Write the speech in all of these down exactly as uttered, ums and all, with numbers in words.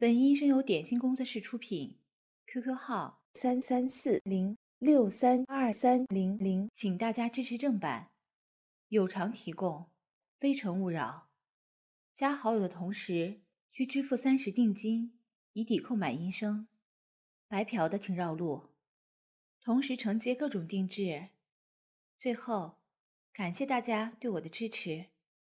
本音声由点心工作室出品 ，Q Q 号三三四零六三二三零零，请大家支持正版，有偿提供，非诚勿扰。加好友的同时需支付三十定金，以抵扣买音声。白嫖的请绕路，同时承接各种定制。最后，感谢大家对我的支持。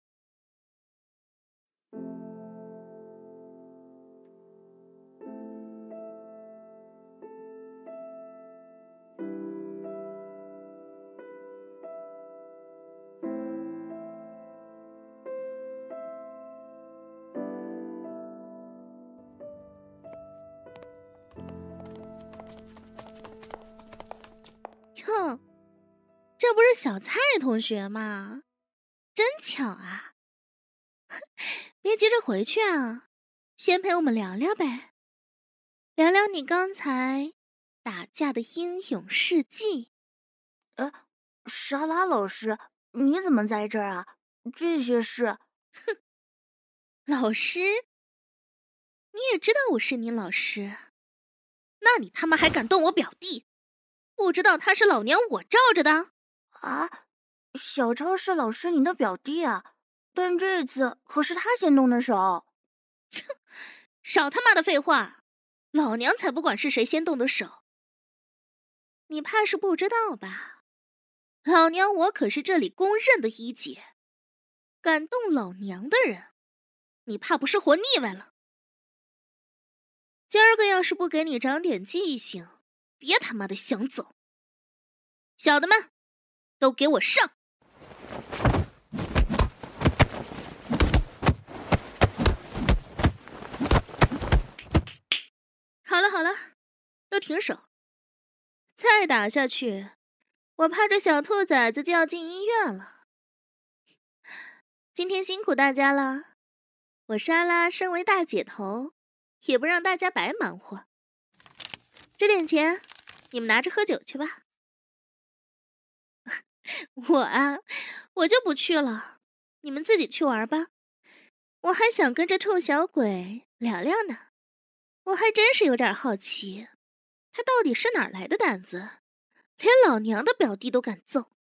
哟，这不是小蔡同学吗？真巧啊！别急着回去啊，先陪我们聊聊呗，聊聊你刚才打架的英勇事迹。 呃，莎拉老师，你怎么在这儿啊？这些事…… 哼，老师，你也知道我是你老师，那你他妈还敢动我表弟？不知道他是老娘我罩着的？ 啊，小超是老师你的表弟啊，但这次可是他先动的手。 切，少他妈的废话，老娘才不管是谁先动的手。你怕是不知道吧？老娘我可是这里公认的一姐，敢动老娘的人，你怕不是活腻歪了？今儿个要是不给你长点记性，别他妈的想走。小的们，都给我上！好了好了，都停手！再打下去，我怕这小兔崽子就要进医院了。今天辛苦大家了，我莎拉身为大姐头，也不让大家白忙活。这点钱，你们拿着喝酒去吧。我啊，我就不去了，你们自己去玩吧。我还想跟这臭小鬼聊聊呢，我还真是有点好奇，他到底是哪来的胆子，连老娘的表弟都敢揍。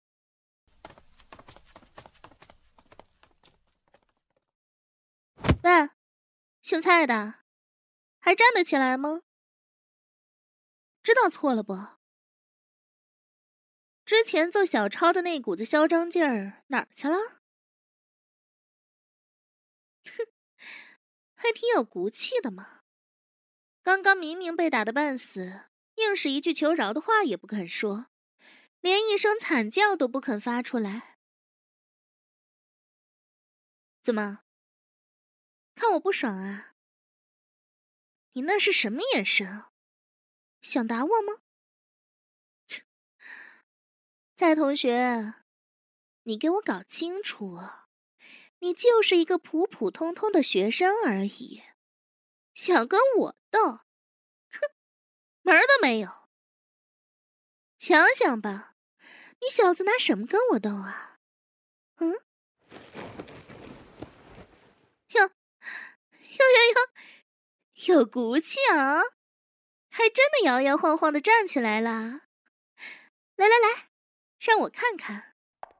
喂，姓蔡的，还站得起来吗？知道错了不？之前揍小超的那股子嚣张劲儿哪儿去了？哼，还挺有骨气的嘛。刚刚明明被打得半死，硬是一句求饶的话也不肯说，连一声惨叫都不肯发出来。怎么？看我不爽啊？你那是什么眼神？想打我吗？切！蔡同学，你给我搞清楚，你就是一个普普通通的学生而已，想跟我斗，哼，门儿都没有。想想吧，你小子拿什么跟我斗啊？嗯？哟，哟哟哟，有骨气啊！还真的摇摇晃晃的站起来了。来来来，让我看看。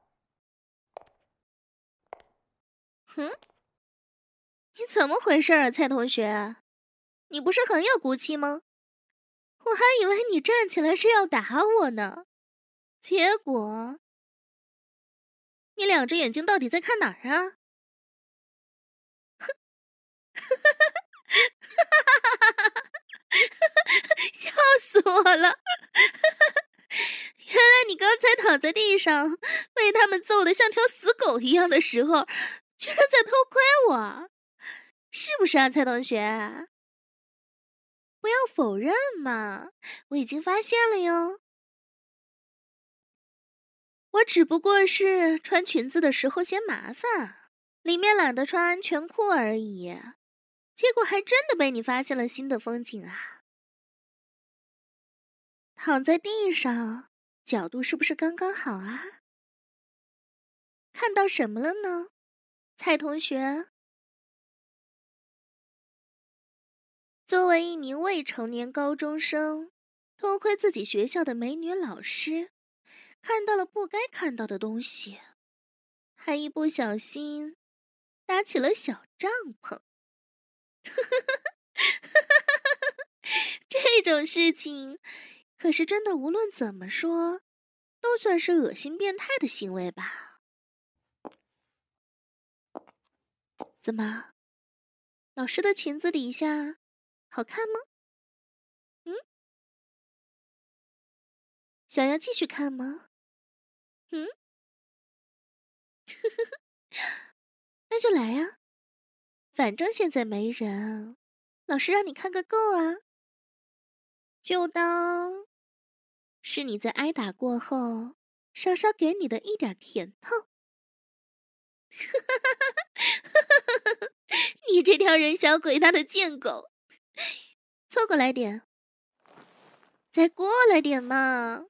嗯？你怎么回事啊，蔡同学？你不是很有骨气吗？我还以为你站起来是要打我呢，结果……你两只眼睛到底在看哪儿啊？笑死我了！原来你刚才躺在地上，被他们揍得像条死狗一样的时候，居然在偷窥我，是不是啊，蔡同学？不要否认嘛，我已经发现了哟。我只不过是穿裙子的时候嫌麻烦，里面懒得穿安全裤而已，结果还真的被你发现了新的风景啊！躺在地上，角度是不是刚刚好啊？看到什么了呢，蔡同学？ 作为一名未成年高中生，多亏自己学校的美女老师看到了不该看到的东西，还一不小心搭起了小帐篷。这种事情可是真的，无论怎么说都算是恶心变态的行为吧。怎么，老师的裙子底下好看吗？嗯？想要继续看吗？嗯？那就来啊，反正现在没人，老师让你看个够啊。就当是你在挨打过后稍稍给你的一点甜头。你这条人小鬼大的贱狗，凑过来点，再过来点嘛。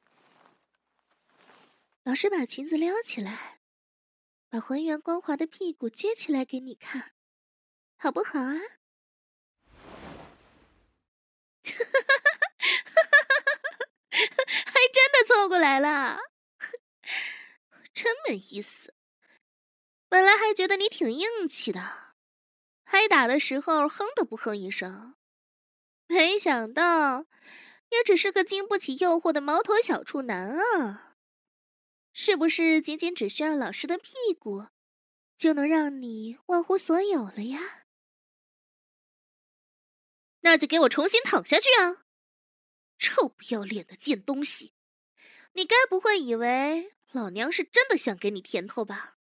老师把裙子撩起来，把浑圆光滑的屁股撅起来给你看，好不好啊？还真的凑过来了，真没意思。本来还觉得你挺硬气的，挨打的时候哼都不哼一声，没想到也只是个经不起诱惑的毛头小处男啊！是不是仅仅只需要老师的屁股，就能让你忘乎所有了呀？那就给我重新躺下去啊！臭不要脸的贱东西，你该不会以为老娘是真的想给你甜头吧？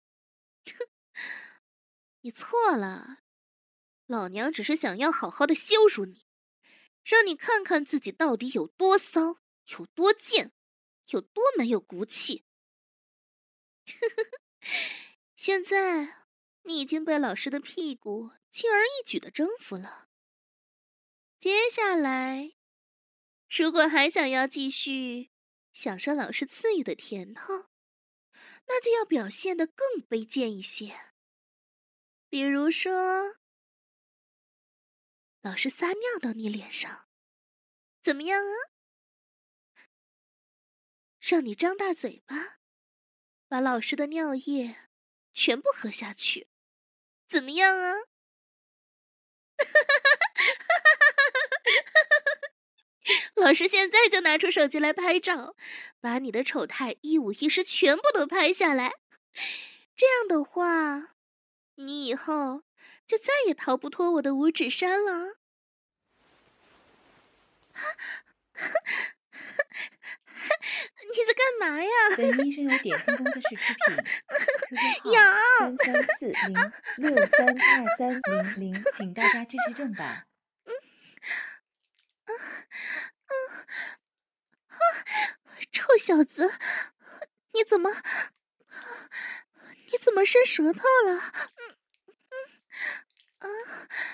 你错了，老娘只是想要好好的羞辱你，让你看看自己到底有多骚，有多贱，有多没有骨气。现在你已经被老师的屁股轻而易举的征服了，接下来如果还想要继续享受老师赐予的甜头，那就要表现得更卑贱一些。比如说，老师撒尿到你脸上，怎么样啊？让你张大嘴巴，把老师的尿液全部喝下去，怎么样啊？老师现在就拿出手机来拍照，把你的丑态一五一十全部都拍下来。这样的话，你以后就再也逃不脱我的五指山了。你在干嘛呀？ 本医生由点心工作室出品 ，Q Q 有号三三四零六三二三零零，请大家支持正版。 臭小子，你怎么，你怎么伸舌头了？嗯嗯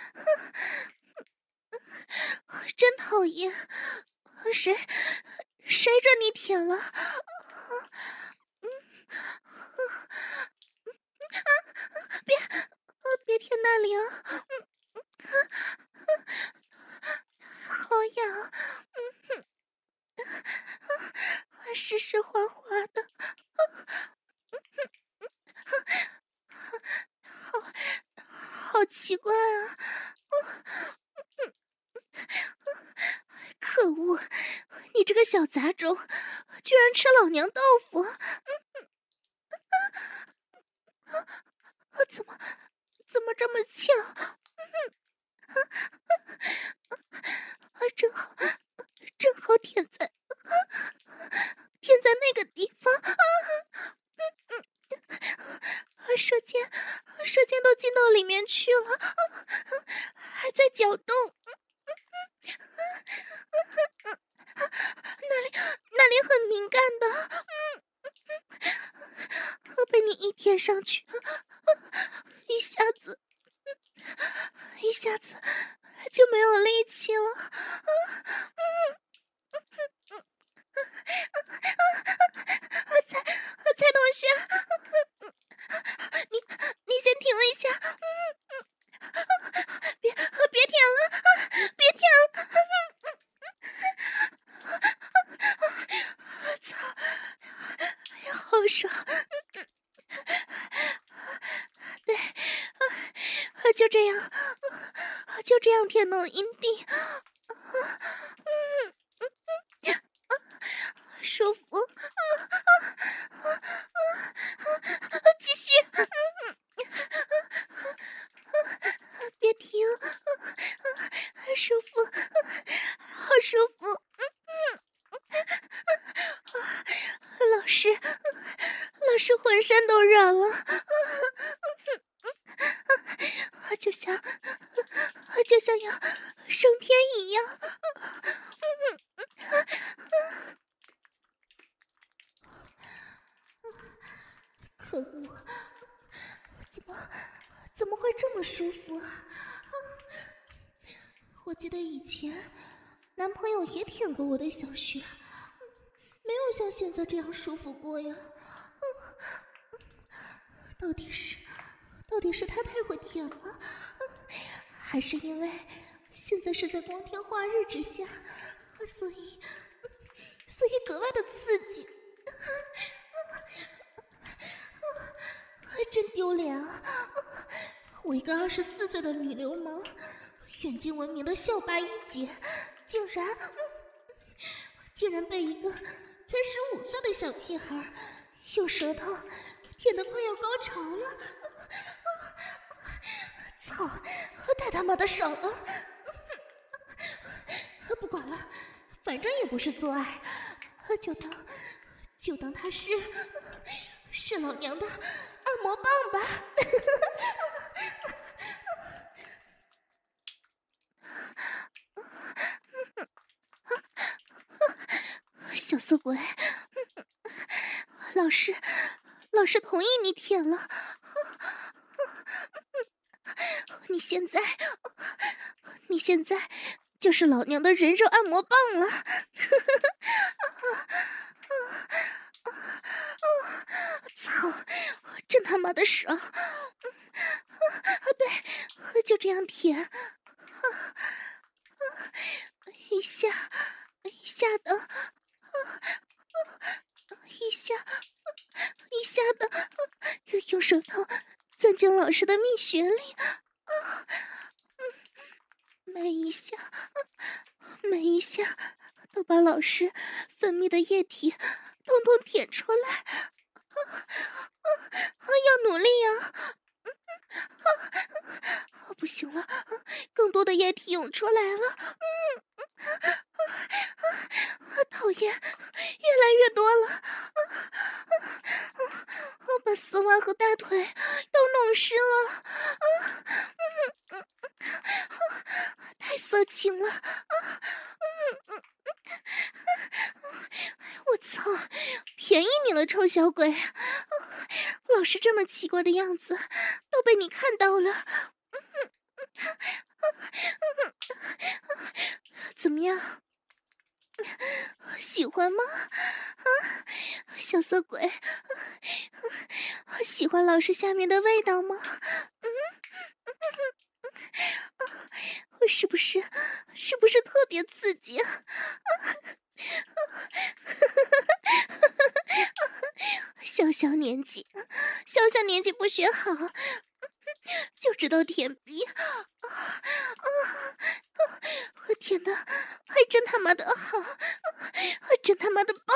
啊，真讨厌！谁谁准你舔了？嗯别别舔那里啊！好痒！嗯湿湿滑滑的，好好奇怪啊！可恶，你这个小杂种，居然吃老娘豆腐！怎么怎么这么巧？正好正好舔在舔在那个地方，舌尖舌尖都进到里面去了，还在搅动。那里那里很敏感的，被你一舔上去，一下子一下子就没有力气了。蔡蔡同学，你你先停一下，别别舔了， 就这样舔弄阴蒂，舒服，继续，别停，舒服，好舒服。老师，老师浑身都软了，就像就像要升天一样。可恶，怎么怎么会这么舒服啊？我记得以前男朋友也舔过我的小穴，没有像现在这样舒服过呀。到底是到底是他太会舔了，还是因为现在是在光天化日之下，所以所以格外的刺激？真丢脸啊！我一个二十四岁的女流氓，远近闻名的校霸一姐，竟然竟然被一个才十五岁的小屁孩用舌头舔得快要高潮了！操，太他妈的爽了！不管了，反正也不是做爱，就当就当他是是老娘的按摩棒吧。小色鬼，老师老师同意你舔了，你现在你现在就是老娘的人肉按摩棒了。操，真他妈的爽！对，就这样舔，一下一下的，一下一下的，用手头钻进老师的蜜穴里，每一下每一下都把老师分泌的液体统统舔出来。要努力啊！不行了，更多的液体涌出来了。讨厌，越来越多了。把丝袜和大腿都弄湿了。太色情了。我操，便宜你了，臭小鬼！老师这么奇怪的样子都被你看到了。怎么样，喜欢吗？啊，小色鬼，喜欢老师下面的味道吗？嗯，是不是是不是特别刺激？小小年纪，小小年纪不学好，就知道舔逼，我舔的还真他妈的好，真他妈的棒！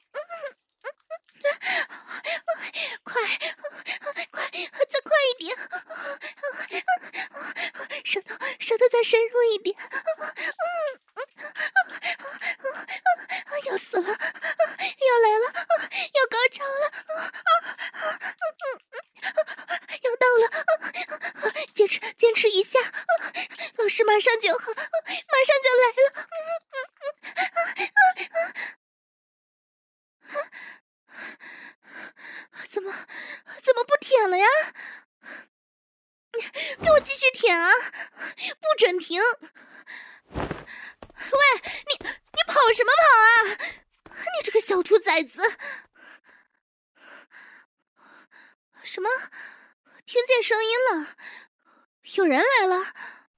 快快再快一点，舌头舌头再深入一点，要死了，要来了，要高潮了，要到了，坚持坚持一下，老师马上就好，马上就来了。怎么怎么不舔了呀？给我继续舔啊，不准停！喂，你你跑什么跑啊？你这个小兔崽子！什么？听见声音了，有人来了，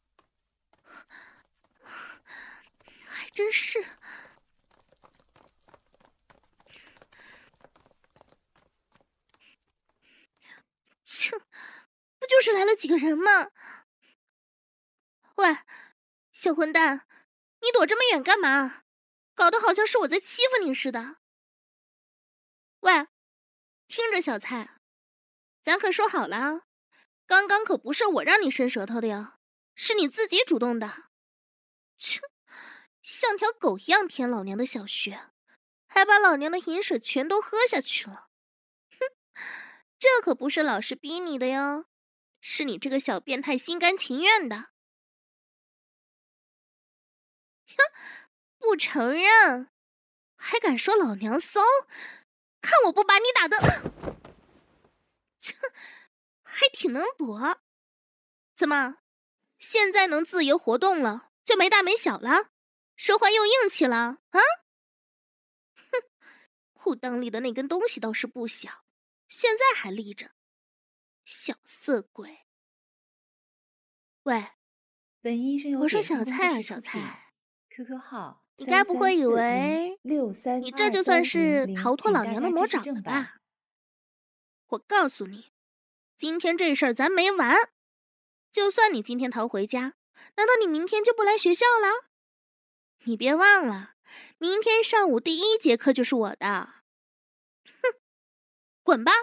还真是。切，不就是来了几个人吗？ 喂，小混蛋，你躲这么远干嘛？搞得好像是我在欺负你似的。喂，听着小蔡，咱可说好了啊，刚刚可不是我让你伸舌头的哟，是你自己主动的。切，像条狗一样舔老娘的小穴，还把老娘的饮水全都喝下去了。哼，这可不是老师逼你的哟，是你这个小变态心甘情愿的。哼，不承认，还敢说老娘骚？看我不把你打的！切，还挺能躲。怎么，现在能自由活动了，就没大没小了？说话又硬气了啊？哼，裤裆里的那根东西倒是不小，现在还立着。小色鬼！喂， 本医生有我说给小蔡啊， 分公司出品小蔡， ，Q Q 号你该不会以为六三你这就算是逃脱老娘的魔掌了吧？我告诉你，今天这事儿咱没完。就算你今天逃回家，难道你明天就不来学校了？你别忘了，明天上午第一节课就是我的。哼，滚吧！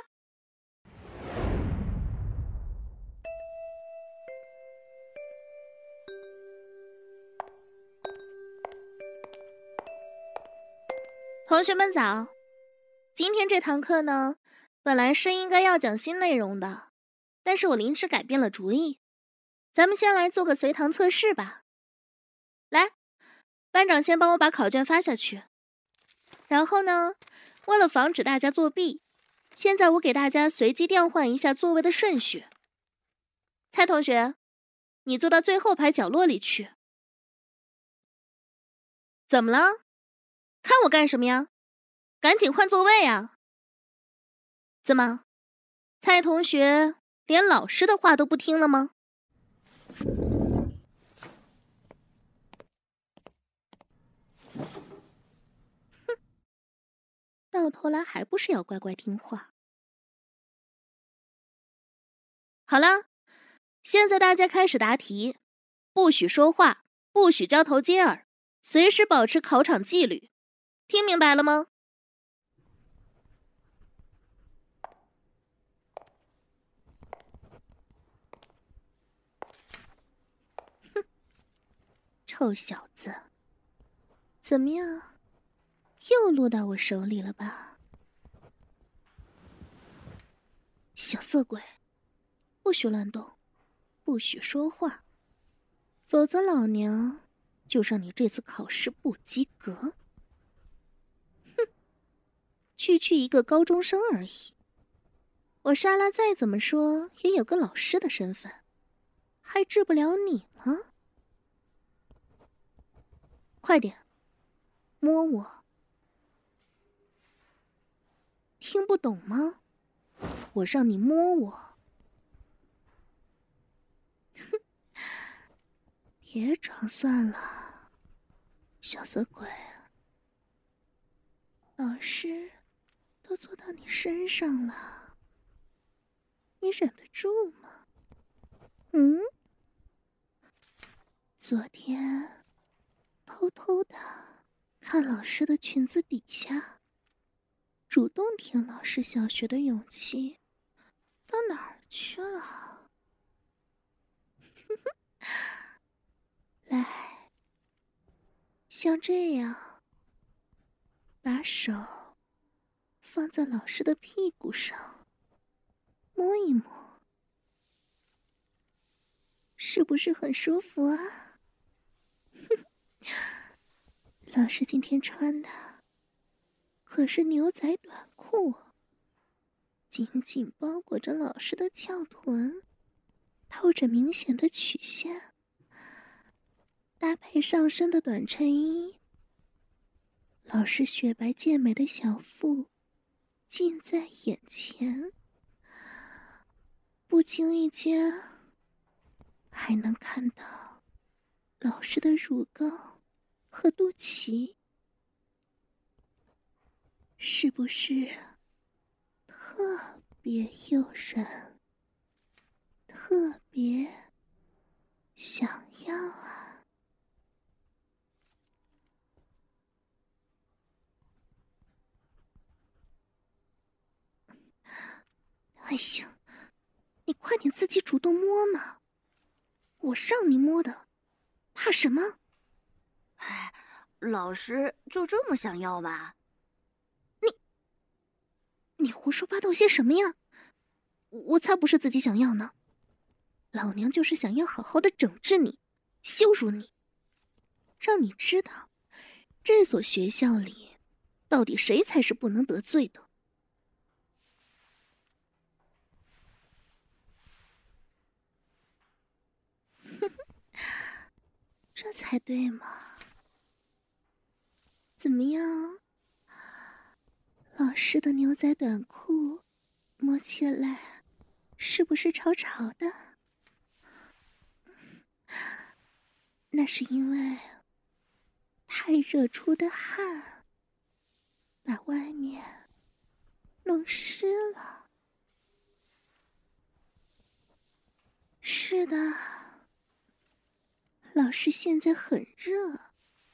同学们早，今天这堂课呢，本来是应该要讲新内容的，但是我临时改变了主意。咱们先来做个随堂测试吧。来，班长先帮我把考卷发下去。然后呢，为了防止大家作弊，现在我给大家随机调换一下座位的顺序。蔡同学，你坐到最后排角落里去。怎么了？看我干什么呀？赶紧换座位啊！怎么，蔡同学连老师的话都不听了吗？哼，到头来还不是要乖乖听话。好了，现在大家开始答题，不许说话，不许交头接耳，随时保持考场纪律，听明白了吗？哼，臭小子，怎么样？又落到我手里了吧？小色鬼，不许乱动，不许说话，否则老娘就让你这次考试不及格。哼，区区一个高中生而已，我莎拉再怎么说也有个老师的身份，还治不了你吗？快点，摸我！听不懂吗？我让你摸我！哼，别装算了，小色鬼。老师都坐到你身上了，你忍得住吗？嗯？昨天偷偷的看老师的裙子底下，主动舔老师小学的勇气到哪儿去了？来，像这样，把手放在老师的屁股上，摸一摸，是不是很舒服啊？老师今天穿的可是牛仔短裤，紧紧包裹着老师的翘臀，透着明显的曲线，搭配上身的短衬衣，老师雪白健美的小腹近在眼前，不经意间还能看到老师的乳沟和肚脐，是不是特别诱人，特别想要哎呀，你快点自己主动摸嘛！我让你摸的，怕什么？ 哎，老师就这么想要吗？ 你胡说八道些什么呀？我才不是自己想要呢，老娘就是想要好好的整治你，羞辱你，让你知道，这所学校里，到底谁才是不能得罪的。这才对嘛！怎么样？老师的牛仔短裤摸起来是不是潮潮的？那是因为太热出的汗把外面弄湿了。是的，老师现在很热。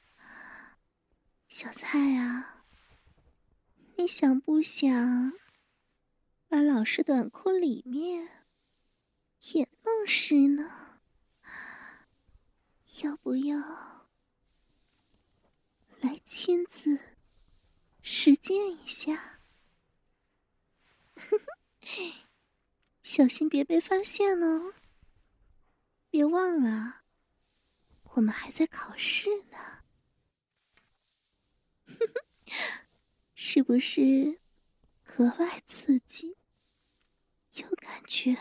小蔡啊，你想不想把老师短裤里面也弄湿呢？要不要来亲自实践一下？小心别被发现哦！别忘了，我们还在考试呢。是不是格外刺激，有感觉？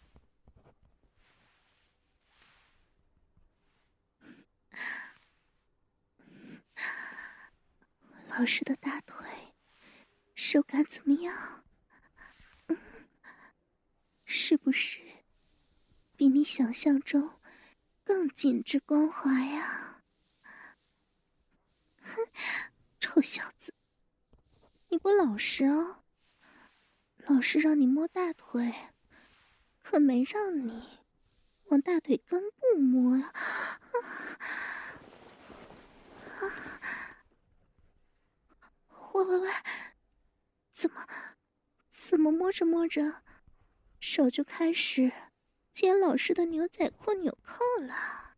老师的大腿手感怎么样？嗯，是不是比你想象中更紧致光滑呀？哼，臭小子，你给我老实哦！老师让你摸大腿，可没让你往大腿根部摸呀！啊！喂喂喂，怎么怎么摸着摸着，手就开始解老师的牛仔裤纽扣了？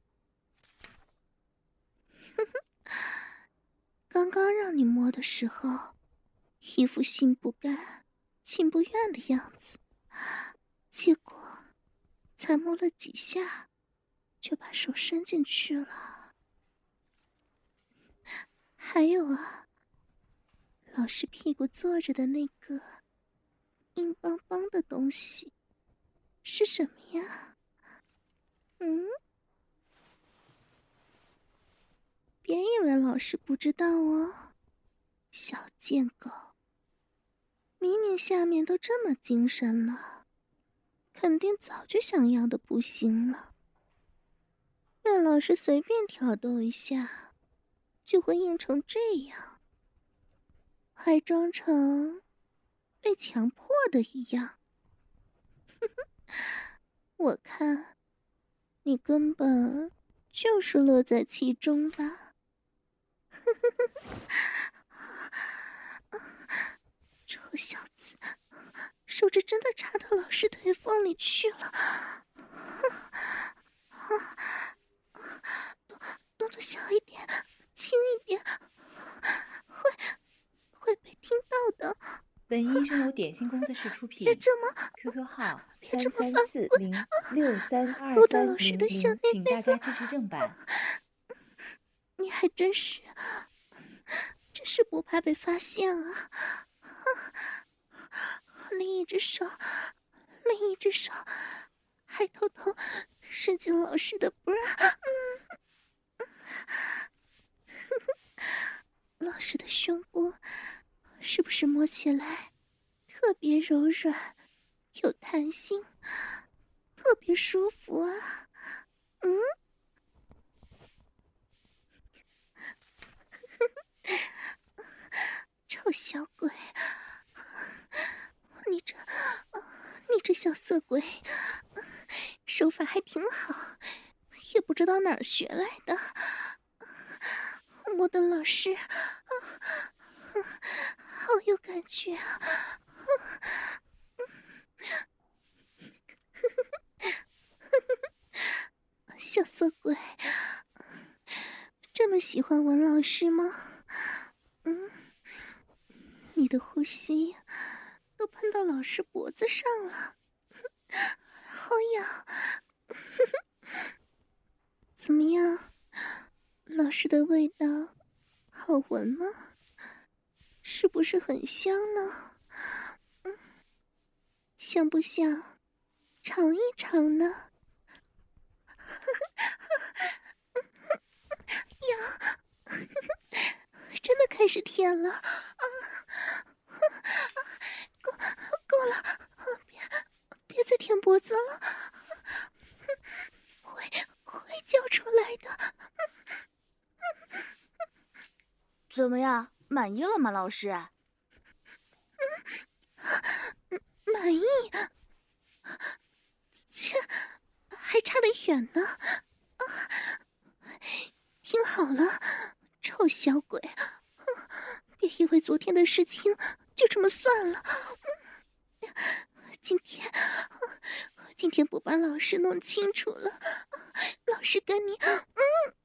哼哼，刚刚让你摸的时候，一副心不甘情不愿的样子，结果才摸了几下，就把手伸进去了。还有啊，老师屁股坐着的那个硬邦邦的东西是什么呀？嗯？别以为老师不知道哦，小贱狗，明明下面都这么精神了，肯定早就想要的不行了。被老师随便挑逗一下，就会硬成这样，还装成被强迫的一样。我看你根本就是乐在其中吧。臭小子，手指真的插到老师腿缝里去了。动动作小一点，轻一点，会会被听到的。 本音声由点心工作室出品别这么 ，Q Q 号别三这么犯三四规零六三二勾到三老师的小零零，请内内了。 大家支持正版。 你还真是，真是不怕被发现啊！另一只手，另一只手还偷偷伸进老师的 bra。嗯，老师的胸部是不是摸起来特别柔软、有弹性，特别舒服啊？嗯。臭小鬼，你这，你这小色鬼，手法还挺好，也不知道哪儿学来的。摸的老师，好有感觉啊！ 小色鬼，这么喜欢文老师吗？嗯，你的呼吸都喷到老师脖子上了，好痒。怎么样，老师的味道好闻吗？是不是很香呢？嗯，想不想尝一尝呢？痒，真的开始甜了。啊，够够了，别别再舔脖子了，会会叫出来的。 怎么样，满意了吗，老师？ 嗯，满意？切，还差得远呢。啊，听好了，臭小鬼，别以为昨天的事情就这么算了。今天，今天不把老师弄清楚了，老师跟你，嗯。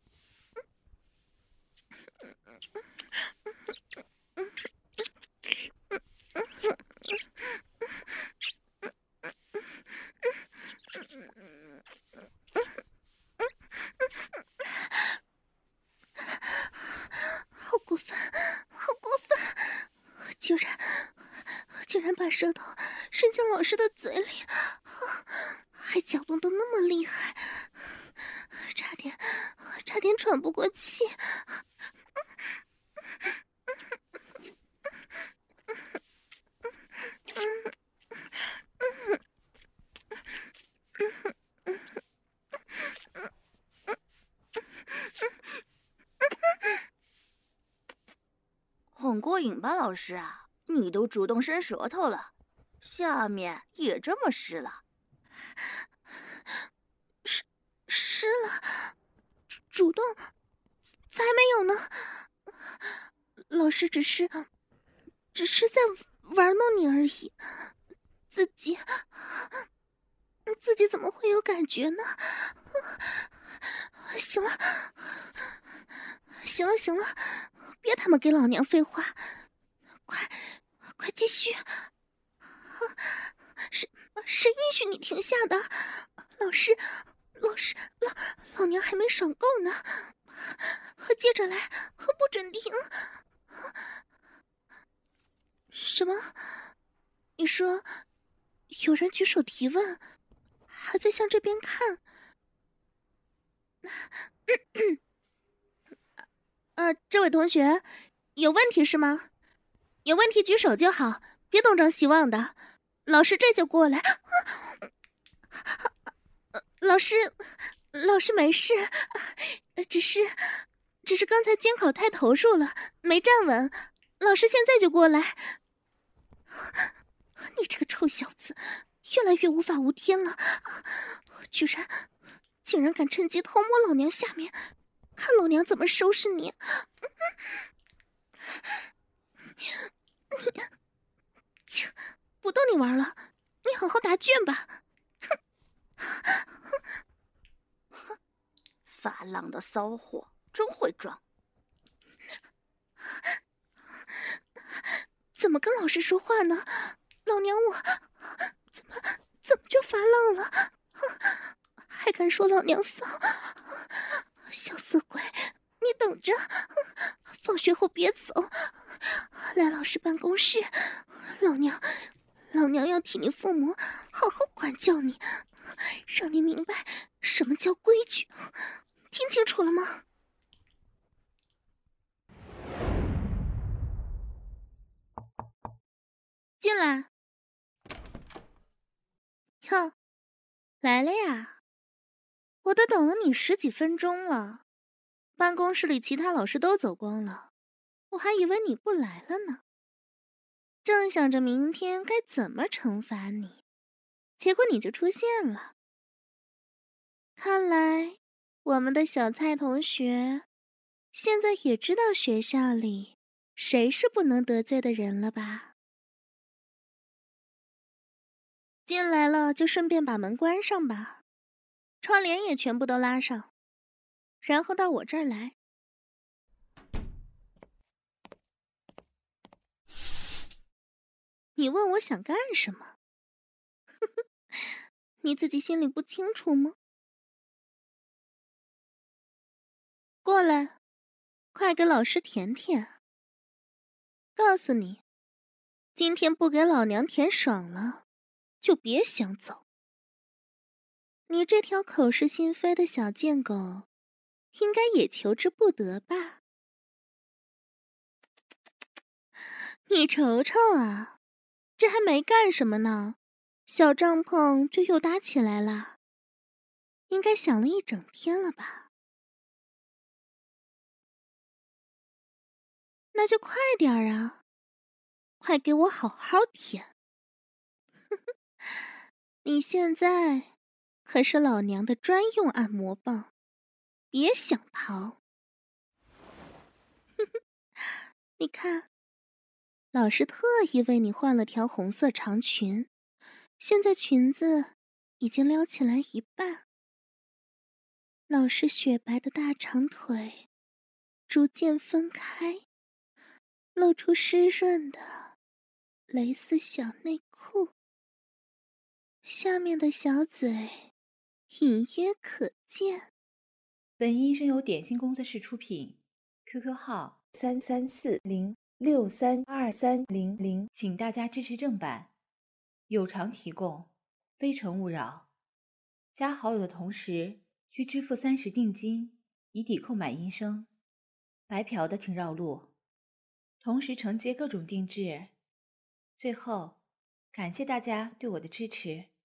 好过分，好过分！居然，居然把舌头伸进老师的嘴里，还搅动得那么厉害，差点，差点喘不过气。 很过瘾吧，老师啊？你都主动伸舌头了，下面也这么湿了？ 湿湿了？主动？才没有呢！老师只是，只是在玩弄你而已，自己，自己怎么会有感觉呢？行了，行了，行了，别他妈给老娘废话，快，快继续！谁谁允许你停下的？老师，老师，老老娘还没爽够呢，接着来，不准停！什么？你说有人举手提问，还在向这边看？呃，这位同学，有问题是吗？有问题举手就好，别东张西望的。老师这就过来。老师，老师没事，只是，只是刚才监考太投入了，没站稳。老师现在就过来。你这个臭小子，越来越无法无天了，居然，竟然敢趁机偷摸老娘下面，看老娘怎么收拾你！你，切，不逗你玩了，你好好答卷吧。 发浪的骚货，真会装！ 怎么跟老师说话呢？老娘我怎么怎么就发浪了？还敢说老娘骚？小色鬼，你等着！放学后别走，来老师办公室，老娘老娘要替你父母好好管教你，让你明白什么叫规矩，听清楚了吗？进来。哟，来了呀！我都等了你十几分钟了，办公室里其他老师都走光了，我还以为你不来了呢。正想着明天该怎么惩罚你，结果你就出现了。看来我们的小蔡同学现在也知道学校里谁是不能得罪的人了吧？ 进来了就顺便把门关上吧，窗帘也全部都拉上，然后到我这儿来。你问我想干什么？你自己心里不清楚吗？过来，快给老师舔舔。告诉你，今天不给老娘舔爽了，就别想走。你这条口是心非的小贱狗，应该也求之不得吧？你瞅瞅啊，这还没干什么呢，小帐篷就又搭起来了。应该想了一整天了吧？那就快点儿啊，快给我好好舔！你现在可是老娘的专用按摩棒，别想逃！你看，老师特意为你换了条红色长裙，现在裙子已经撩起来一半。老师雪白的大长腿逐渐分开，露出湿润的蕾丝小内裤，下面的小嘴隐约可见。 本音声由点心工作室出品 ，Q Q 号三三四零六三二三零零，请大家支持正版，有偿提供，非诚勿扰。加好友的同时需支付三十定金，以抵购买音声。白嫖的请绕路，同时承接各种定制。最后，感谢大家对我的支持。